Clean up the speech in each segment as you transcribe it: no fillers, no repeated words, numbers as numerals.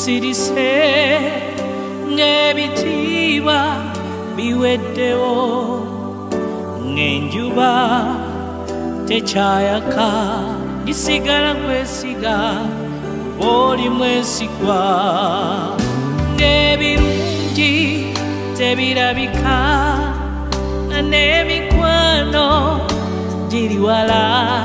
bisirise ng'ebitiibwa biweddewo ng'enjuba tekyayaka ndisigala kwesiga oli mwesigwa ng'ebirungi tebirabika na n'emikwano giri wala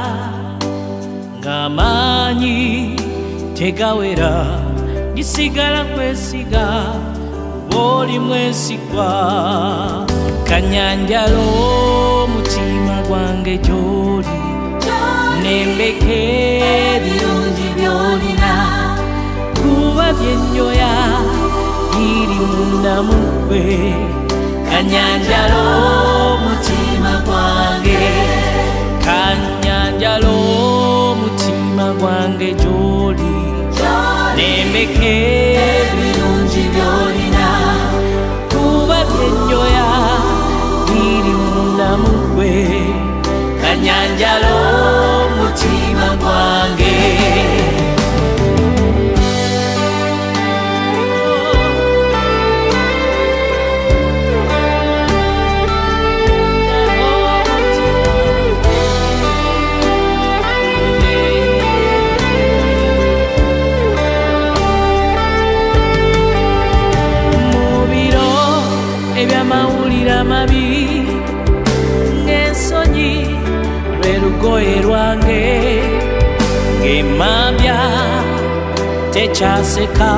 ng'amaanyi tegawera ndisigala kwesiga oli mwesigwa kanyanjalo mutima gwange gy'oli nembeka ebirungi by'olina kuba byenjoya biri munda mu ggwe kanyanjalo mutima gwange kanyanjalo mutima gwange gy'oli nembeka ebirungi by'olina kuba byenjoya biri munda mu ggwe kanyanjalo mutima gwange ebyamawulire amabi ng'ensonyi lwe lugoye lwange ng'emambya tekyaseka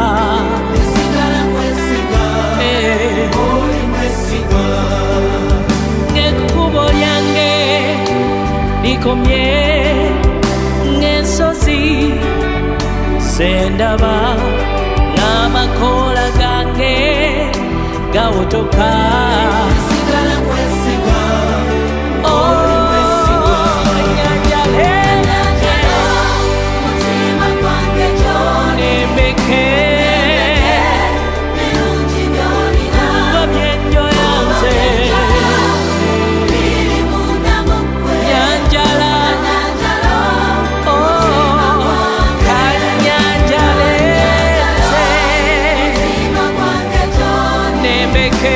ng'ekkubo lyange likomye ng'ensozi sendaba n'amakoola gange gawotoka sigala kwesiga oli mwesigwa kanyanjale mutima gwange gy'oli nembeke birungi by'olina kuba byenjoya nze biri munda mu ggwe nyanjala kanyanjale mutima gwange gy'oli nembeke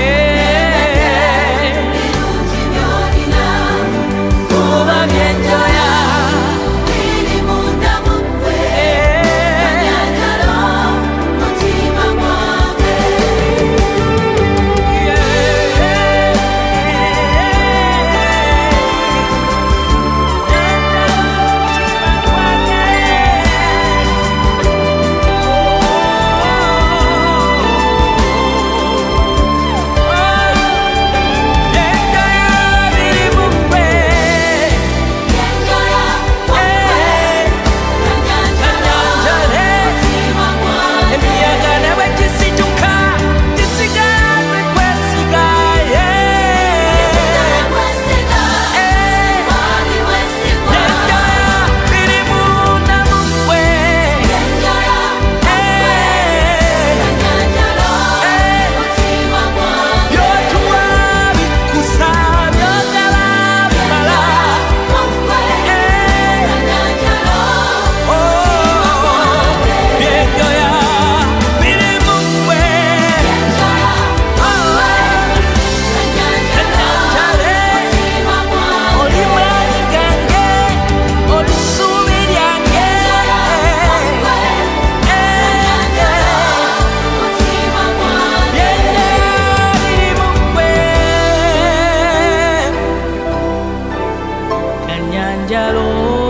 Kanyanjalo